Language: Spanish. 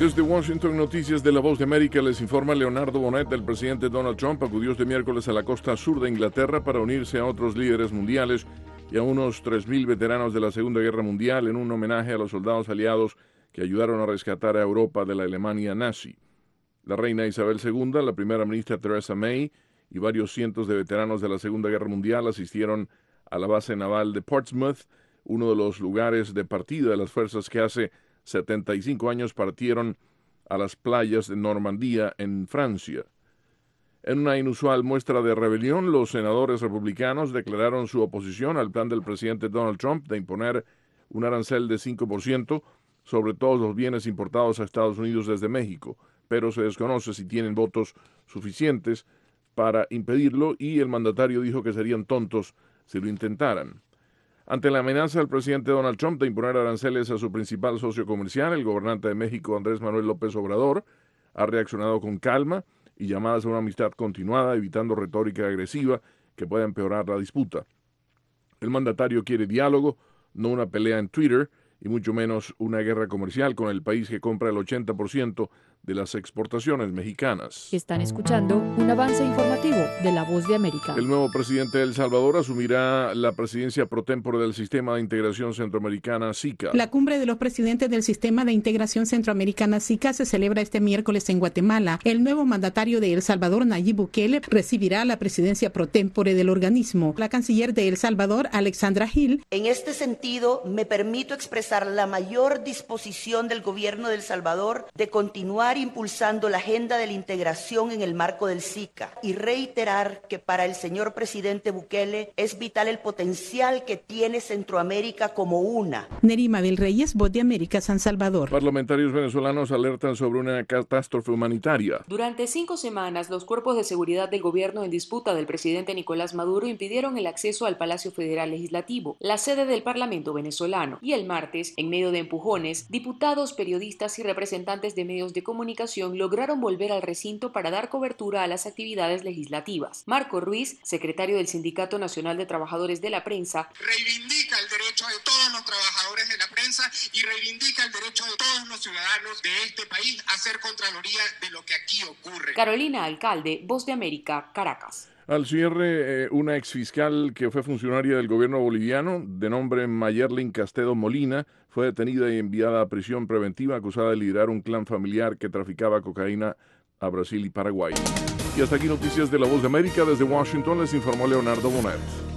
Desde Washington, Noticias de La Voz de América, les informa Leonardo Bonet. El presidente Donald Trump acudió este miércoles a la costa sur de Inglaterra para unirse a otros líderes mundiales y a unos 3.000 veteranos de la Segunda Guerra Mundial en un homenaje a los soldados aliados que ayudaron a rescatar a Europa de la Alemania nazi. La reina Isabel II, la primera ministra Theresa May y varios cientos de veteranos de la Segunda Guerra Mundial asistieron a la base naval de Portsmouth, uno de los lugares de partida de las fuerzas que hace 75 años partieron a las playas de Normandía en Francia. En una inusual muestra de rebelión, los senadores republicanos declararon su oposición al plan del presidente Donald Trump de imponer un arancel de 5% sobre todos los bienes importados a Estados Unidos desde México, pero se desconoce si tienen votos suficientes para impedirlo y el mandatario dijo que serían tontos si lo intentaran. Ante la amenaza del presidente Donald Trump de imponer aranceles a su principal socio comercial, el gobernante de México, Andrés Manuel López Obrador, ha reaccionado con calma y llamadas a una amistad continuada, evitando retórica agresiva que pueda empeorar la disputa. El mandatario quiere diálogo, no una pelea en Twitter, y mucho menos una guerra comercial con el país que compra el 80% de las exportaciones mexicanas. Están escuchando un avance informativo de La Voz de América. El nuevo presidente de El Salvador asumirá la presidencia pro tempore del Sistema de Integración Centroamericana, SICA. La cumbre de los presidentes del Sistema de Integración Centroamericana, SICA, se celebra este miércoles en Guatemala. El nuevo mandatario de El Salvador, Nayib Bukele, recibirá la presidencia pro tempore del organismo. La canciller de El Salvador, Alexandra Hill. En este sentido, me permito expresar la mayor disposición del gobierno de El Salvador de continuar impulsando la agenda de la integración en el marco del SICA y reiterar que para el señor presidente Bukele es vital el potencial que tiene Centroamérica como una. Nerima del Reyes, Voz de América, San Salvador. Parlamentarios venezolanos alertan sobre una catástrofe humanitaria. Durante 5 semanas, los cuerpos de seguridad del gobierno en disputa del presidente Nicolás Maduro impidieron el acceso al Palacio Federal Legislativo, la sede del Parlamento venezolano, y el martes, en medio de empujones, diputados, periodistas y representantes de medios de comunicación lograron volver al recinto para dar cobertura a las actividades legislativas. Marco Ruiz, secretario del Sindicato Nacional de Trabajadores de la Prensa, reivindica el derecho de todos los trabajadores de la prensa y reivindica el derecho de todos los ciudadanos de este país a hacer contraloría de lo que aquí ocurre. Carolina Alcalde, Voz de América, Caracas. Al cierre, una exfiscal que fue funcionaria del gobierno boliviano, de nombre Mayerlin Castedo Molina, fue detenida y enviada a prisión preventiva acusada de liderar un clan familiar que traficaba cocaína a Brasil y Paraguay. Y hasta aquí noticias de La Voz de América. Desde Washington les informó Leonardo Bonet.